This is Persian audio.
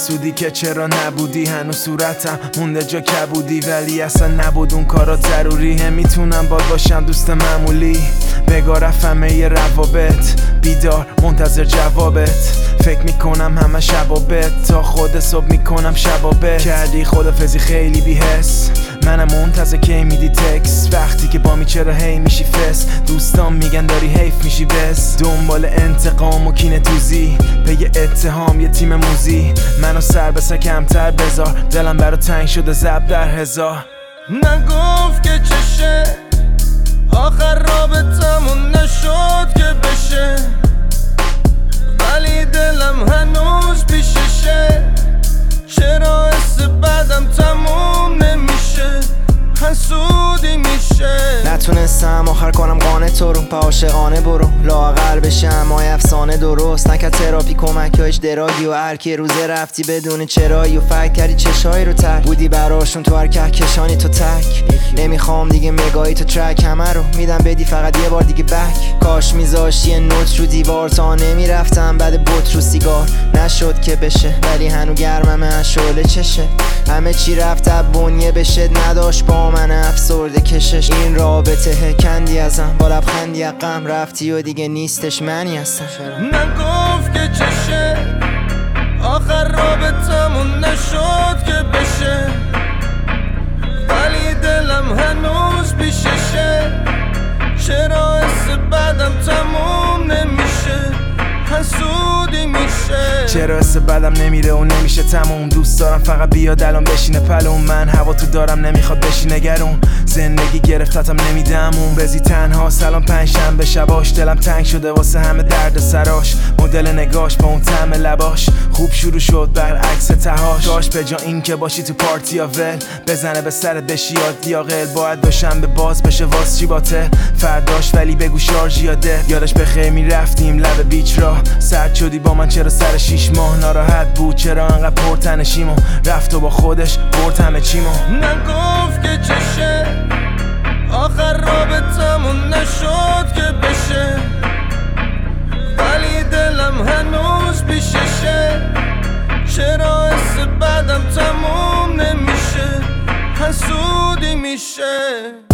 حسودی که چرا نبودی، هنوز صورتم مونده جا کبودی، ولی اصلا نبود اون کارات ضروری. میتونم باد باشم دوست معمولی، بگاه رفتم یه روابط، بیدار منتظر جوابت، فکر میکنم همه شبابت، تا خود صبح میکنم شبابت. کردی خدافزی خیلی بی‌حس، منم منتظر کی میدی تکس، وقتی که با می چرا هی میشی فس، دوستان میگن داری حیف میشی بس، دنبال انتقام و کینه توزی، پی اتهام یه تیم موزی، منو سر بسه کمتر بذار، دلم برا تنگ شده زب در هزار. نگفت که چشه آخر رابطمون نشد که بشه، ولی دلم هنوز پیششه، چرا حس بعدم تموم نمیشه، حسودی میشه. نتونستم آخر کنم قانع تو رو، پا عاشقانه برو، لااقل بشه اما افسانه درست نکرد تراپی کمک یا اشتراکی، و هر کی روزه رفتی بدون چرایی، و فکر کردی چشایی رو تک بودی براشون، تو هر کهکشانی تو تک. نمیخوام دیگه مگایی تو ترک، همه رو میدم بدی فقط یه بار دیگه بک. کاش میذاشتی یه نوت رو دیوار تا نمیرفتم بعد بوت رو سیگار، نشد که بشه ولی هنو گرممه از شعله چشه، همه چی رفت از بنیه بشه، نداشت با من افسرده کشش. این رابطه کندی ازم با لبخندی از غم، رفتی و دیگه نیستش منی هستم. نگفت که چشه آخر رابطمون نشد که بشه، ولی دلم هنوز پیششه، چرا حس بعدم تموم نمیشه، حسودی میشه. چرا حس بدم نمیره و نمیشه تموم، دوست دارم فقط بیاد الان بشینه پلوم، من هوا تو دارم نمیخواد بشینه گرون، زندگی گرفتتم نمیدمون، بزی تنها سلام پنجشنبه شباش، دلم تنگ شده واسه همه درد سراش، مدل نگاش با اون طعم لباش، خوب شروع شد برعکس تهاش، داش به جا این که باشی تو پارتی یا ول، بزنه به سرت بشی عادی یا قل، باید دوشنبه باز بشه واس چی باته فرداش، ولی بگو شارژ یاده، یادش بخیر میرفتیم لب بیچ را، سرد شدی با من چرا سر 6 ماه، ناراحت بود چرا انقدر پرتنشیمو، رفت و با خودش برد همه چیمو. نگفت که چشه آخر رابطمون نشد که بشه، ولی دلم هنوز پیششه، چرا حس بعدم تموم نمیشه، حسودی میشه.